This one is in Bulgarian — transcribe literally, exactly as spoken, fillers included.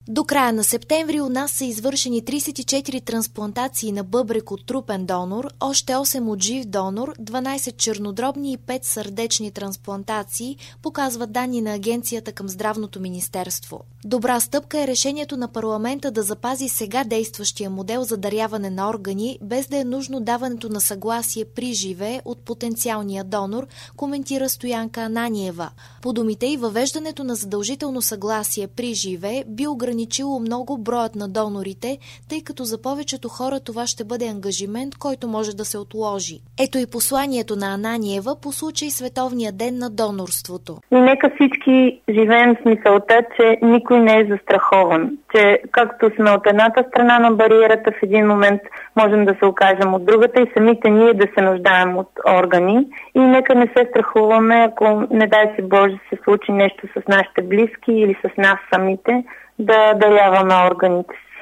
До края на септември у нас са извършени тридесет и четири трансплантации на бъбрек от трупен донор, още осем от жив донор, дванадесет чернодробни и пет сърдечни трансплантации, показват данни на Агенцията към Здравното министерство. Добра стъпка е решението на парламента да запази сега действащия модел за даряване на органи, без да е нужно даването на съгласие при живе от потенциалния донор, коментира Стоянка Ананиева. По думите й, въвеждането на задължително съгласие при живе би ограничило много броят на донорите, тъй като за повечето хора това ще бъде ангажимент, който може да се отложи. Ето и посланието на Ананиева по случай Световния ден на донорството. И нека всички живеем с мисълта, че никой не е застрахован, че както сме от едната страна на бариерата, в един момент можем да се окажем от другата и самите ние да се нуждаем от органи. И нека не се страхуваме, ако не дай се Боже се случи нещо с нашите близки или с нас самите, да даряваме органите си.